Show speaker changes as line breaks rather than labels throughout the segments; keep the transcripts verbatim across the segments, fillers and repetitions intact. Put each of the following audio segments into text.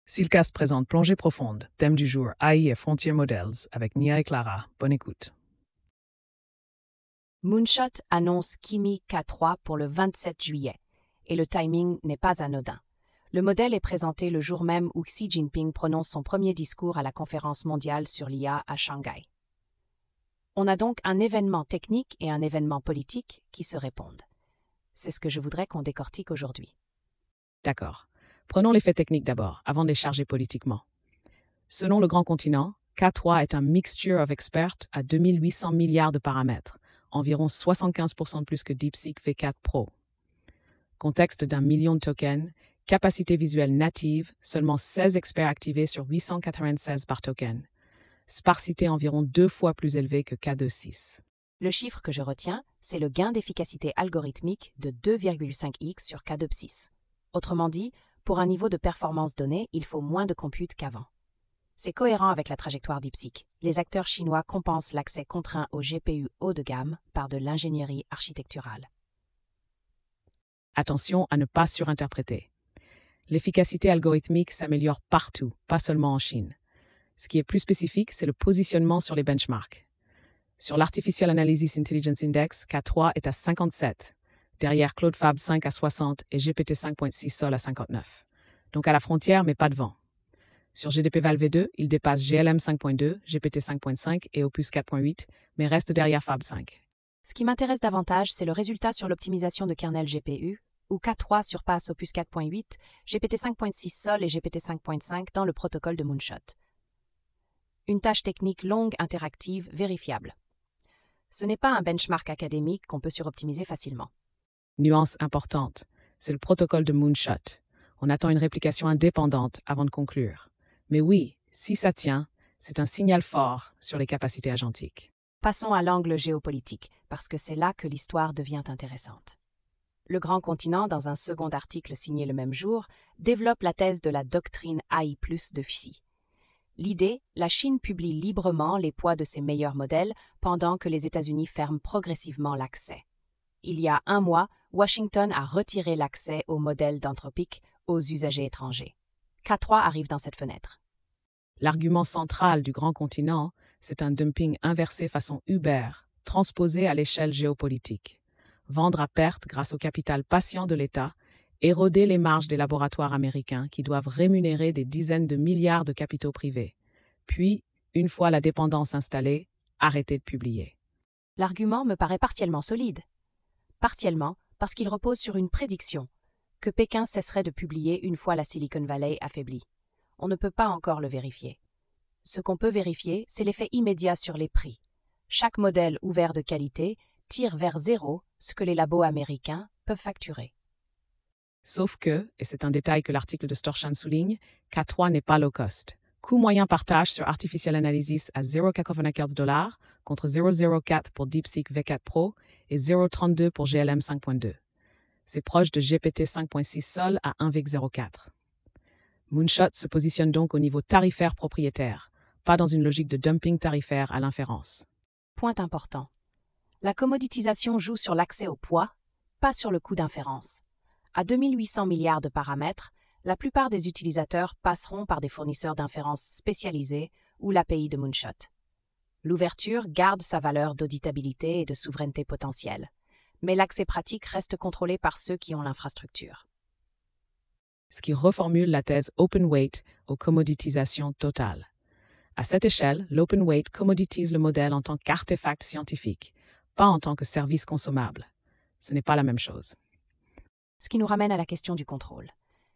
Silcast présente Plongée profonde, thème du jour A I et Frontier Models avec Nia et Clara. Bonne écoute.
Moonshot annonce Kimi K trois pour le vingt-sept juillet, et le timing n'est pas anodin. Le modèle est présenté le jour même où Xi Jinping prononce son premier discours à la conférence mondiale sur l'I A à Shanghai. On a donc un événement technique et un événement politique qui se répondent. C'est ce que je voudrais qu'on décortique aujourd'hui.
D'accord. Prenons les faits techniques d'abord, avant de les charger politiquement. Selon le Grand Continent, K trois est un mixture of experts à deux mille huit cents milliards de paramètres, environ soixante-quinze pour cent de plus que DeepSeek V quatre Pro. Contexte d'un million de tokens, capacité visuelle native, seulement seize experts activés sur huit cent quatre-vingt-seize par token. Sparsité environ deux fois plus élevée que K deux point six.
Le chiffre que je retiens, c'est le gain d'efficacité algorithmique de deux virgule cinq x sur K deux point six. Autrement dit, pour un niveau de performance donné, il faut moins de compute qu'avant. C'est cohérent avec la trajectoire DeepSeek. Les acteurs chinois compensent l'accès contraint aux G P U haut de gamme par de l'ingénierie architecturale.
Attention à ne pas surinterpréter. L'efficacité algorithmique s'améliore partout, pas seulement en Chine. Ce qui est plus spécifique, c'est le positionnement sur les benchmarks. Sur l'Artificial Analysis Intelligence Index, K trois est à cinquante-sept, derrière Claude Fab cinq à soixante et G P T cinq point six Sol à cinquante-neuf. Donc à la frontière, mais pas devant. Sur G D P Val V deux, il dépasse G L M cinq point deux, G P T cinq point cinq et Opus quatre point huit, mais reste derrière Fab cinq.
Ce qui m'intéresse davantage, c'est le résultat sur l'optimisation de kernel G P U, où K trois surpasse Opus quatre point huit, G P T cinq point six Sol et G P T cinq point cinq dans le protocole de Moonshot. Une tâche technique longue, interactive, vérifiable. Ce n'est pas un benchmark académique qu'on peut suroptimiser facilement.
Nuance importante, c'est le protocole de Moonshot. On attend une réplication indépendante avant de conclure. Mais oui, si ça tient, c'est un signal fort sur les capacités agentiques.
Passons à l'angle géopolitique, parce que c'est là que l'histoire devient intéressante. Le Grand Continent, dans un second article signé le même jour, développe la thèse de la doctrine A I plus de Xi. L'idée, la Chine publie librement les poids de ses meilleurs modèles pendant que les États-Unis ferment progressivement l'accès. Il y a un mois, Washington a retiré l'accès aux modèles d'Anthropic aux usagers étrangers. K trois arrive dans cette fenêtre.
L'argument central du Grand Continent, c'est un dumping inversé façon Uber, transposé à l'échelle géopolitique. Vendre à perte grâce au capital patient de l'État, éroder les marges des laboratoires américains qui doivent rémunérer des dizaines de milliards de capitaux privés. Puis, une fois la dépendance installée, arrêter de publier.
L'argument me paraît partiellement solide. Partiellement parce qu'il repose sur une prédiction, que Pékin cesserait de publier une fois la Silicon Valley affaiblie. On ne peut pas encore le vérifier. Ce qu'on peut vérifier, c'est l'effet immédiat sur les prix. Chaque modèle ouvert de qualité tire vers zéro ce que les labos américains peuvent facturer.
Sauf que, et c'est un détail que l'article de Storshan souligne, K trois n'est pas low cost. Coût moyen partage sur Artificial Analysis à zéro virgule quatre-vingt-quinze dollars contre zéro virgule zéro quatre pour DeepSeek V quatre Pro et zéro virgule trente-deux pour G L M cinq point deux. C'est proche de G P T cinq point six Sol à un virgule zéro quatre. Moonshot se positionne donc au niveau tarifaire propriétaire, pas dans une logique de dumping tarifaire à l'inférence.
Point important. La commoditisation joue sur l'accès au poids, pas sur le coût d'inférence. À deux mille huit cents milliards de paramètres, la plupart des utilisateurs passeront par des fournisseurs d'inférence spécialisés ou l'A P I de Moonshot. L'ouverture garde sa valeur d'auditabilité et de souveraineté potentielle, mais l'accès pratique reste contrôlé par ceux qui ont l'infrastructure.
Ce qui reformule la thèse open weight aux commoditisation totale. À cette échelle, l'open weight commoditise le modèle en tant qu'artefact scientifique, pas en tant que service consommable. Ce n'est pas la même chose.
Ce qui nous ramène à la question du contrôle.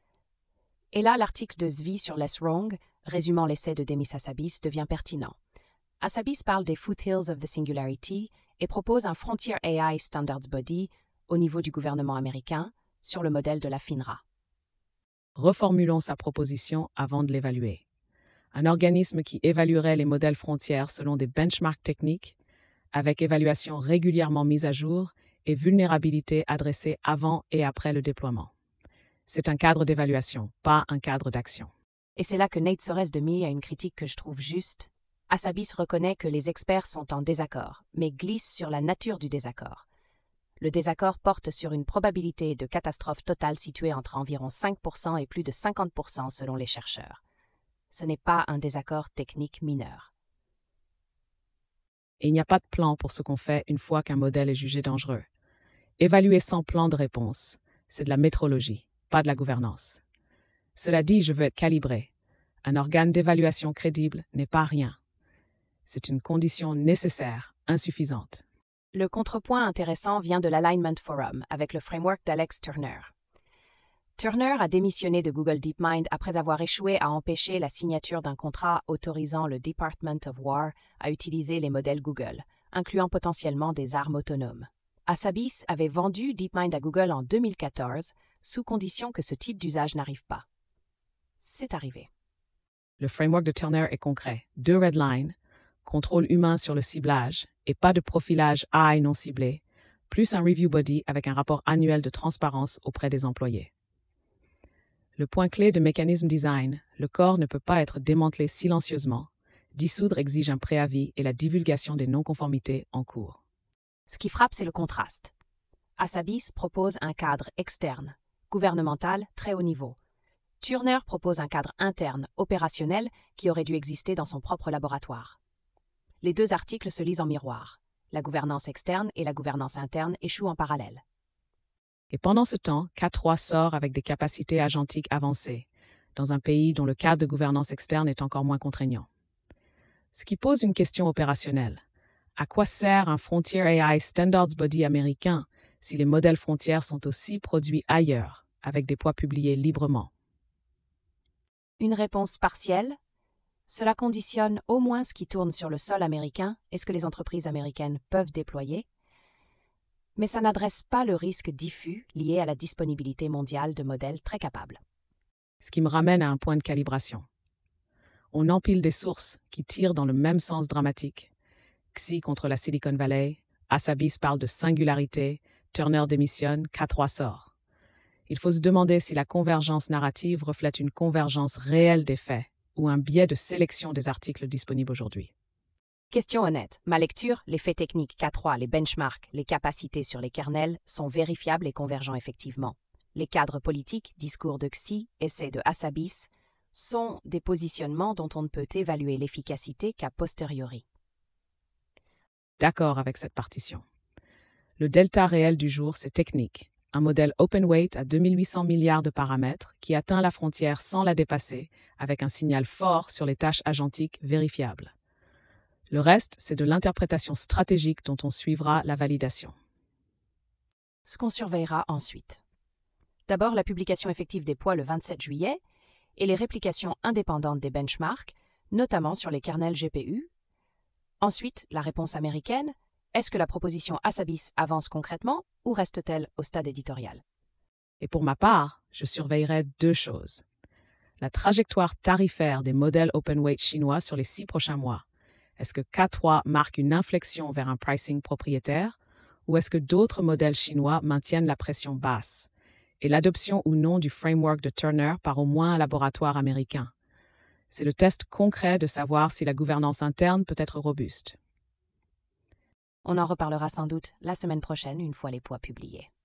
Et là, l'article de Zvi sur Less Wrong, résumant l'essai de Demis Hassabis, devient pertinent. Hassabis parle des foothills of the singularity et propose un Frontier A I Standards Body au niveau du gouvernement américain sur le modèle de la FINRA.
Reformulons sa proposition avant de l'évaluer. Un organisme qui évaluerait les modèles frontières selon des benchmarks techniques, avec évaluation régulièrement mise à jour et vulnérabilité adressée avant et après le déploiement. C'est un cadre d'évaluation, pas un cadre d'action.
Et c'est là que Nate Sores de Mi a une critique que je trouve juste. Hassabis reconnaît que les experts sont en désaccord, mais glisse sur la nature du désaccord. Le désaccord porte sur une probabilité de catastrophe totale située entre environ cinq pour cent et plus de cinquante pour cent selon les chercheurs. Ce n'est pas un désaccord technique mineur.
Et il n'y a pas de plan pour ce qu'on fait une fois qu'un modèle est jugé dangereux. Évaluer sans plan de réponse, c'est de la métrologie, pas de la gouvernance. Cela dit, je veux être calibré. Un organe d'évaluation crédible n'est pas rien. C'est une condition nécessaire, insuffisante.
Le contrepoint intéressant vient de l'Alignment Forum avec le framework d'Alex Turner. Turner a démissionné de Google DeepMind après avoir échoué à empêcher la signature d'un contrat autorisant le Department of War à utiliser les modèles Google, incluant potentiellement des armes autonomes. Asabis avait vendu DeepMind à Google en deux mille quatorze, sous condition que ce type d'usage n'arrive pas. C'est arrivé.
Le framework de Turner est concret. Deux red lines, contrôle humain sur le ciblage et pas de profilage A I non ciblé, plus un review body avec un rapport annuel de transparence auprès des employés. Le point clé de mécanisme design, le corps ne peut pas être démantelé silencieusement. Dissoudre exige un préavis et la divulgation des non-conformités en cours.
Ce qui frappe, c'est le contraste. Asabis propose un cadre externe, gouvernemental, très haut niveau. Turner propose un cadre interne, opérationnel, qui aurait dû exister dans son propre laboratoire. Les deux articles se lisent en miroir. La gouvernance externe et la gouvernance interne échouent en parallèle.
Et pendant ce temps, K trois sort avec des capacités agentiques avancées, dans un pays dont le cadre de gouvernance externe est encore moins contraignant. Ce qui pose une question opérationnelle. À quoi sert un Frontier A I Standards Body américain si les modèles frontières sont aussi produits ailleurs, avec des poids publiés librement?
Une réponse partielle. Cela conditionne au moins ce qui tourne sur le sol américain et ce que les entreprises américaines peuvent déployer. Mais ça n'adresse pas le risque diffus lié à la disponibilité mondiale de modèles très capables.
Ce qui me ramène à un point de calibration. On empile des sources qui tirent dans le même sens dramatique. X I contre la Silicon Valley, Asabis parle de singularité, Turner démissionne, K trois sort. Il faut se demander si la convergence narrative reflète une convergence réelle des faits ou un biais de sélection des articles disponibles aujourd'hui.
Question honnête. Ma lecture, les faits techniques K trois, les benchmarks, les capacités sur les kernels sont vérifiables et convergents effectivement. Les cadres politiques, discours de X I, essais de Asabis, sont des positionnements dont on ne peut évaluer l'efficacité qu'a posteriori.
D'accord avec cette partition. Le delta réel du jour, c'est technique. Un modèle open weight à deux mille huit cents milliards de paramètres qui atteint la frontière sans la dépasser, avec un signal fort sur les tâches agentiques vérifiables. Le reste, c'est de l'interprétation stratégique dont on suivra la validation.
Ce qu'on surveillera ensuite. D'abord, la publication effective des poids le vingt-sept juillet et les réplications indépendantes des benchmarks, notamment sur les kernels G P U. Ensuite, la réponse américaine. Est-ce que la proposition Asabis avance concrètement ou reste-t-elle au stade éditorial?
Et pour ma part, je surveillerai deux choses. La trajectoire tarifaire des modèles open weight chinois sur les six prochains mois. Est-ce que K trois marque une inflexion vers un pricing propriétaire ou est-ce que d'autres modèles chinois maintiennent la pression basse? Et l'adoption ou non du framework de Turner par au moins un laboratoire américain. C'est le test concret de savoir si la gouvernance interne peut être robuste.
On en reparlera sans doute la semaine prochaine une fois les poids publiés.